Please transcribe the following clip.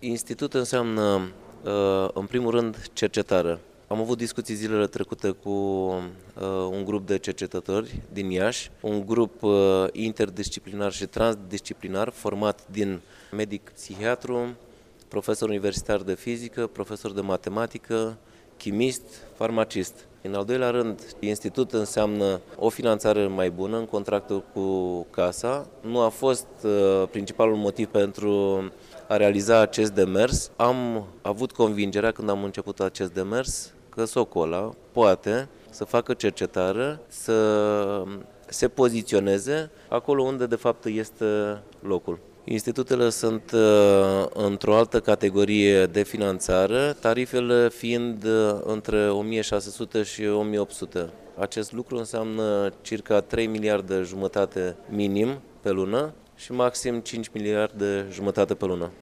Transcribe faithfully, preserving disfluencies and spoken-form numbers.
Institut înseamnă, în primul rând, cercetare. Am avut discuții zilele trecute cu un grup de cercetători din Iași, un grup interdisciplinar și transdisciplinar format din medic psihiatru, profesor universitar de fizică, profesor de matematică, chimist, farmacist. În al doilea rând, institut înseamnă o finanțare mai bună în contractul cu casa. Nu a fost uh, principalul motiv pentru a realiza acest demers. Am avut convingerea când am început acest demers că Socola poate să facă cercetare, să se poziționeze acolo unde de fapt este locul. Institutele sunt uh, într-o altă categorie de finanțare, tarifele fiind uh, între o mie șase sute și o mie opt sute. Acest lucru înseamnă circa trei miliarde jumătate minim pe lună și maxim cinci miliarde jumătate pe lună.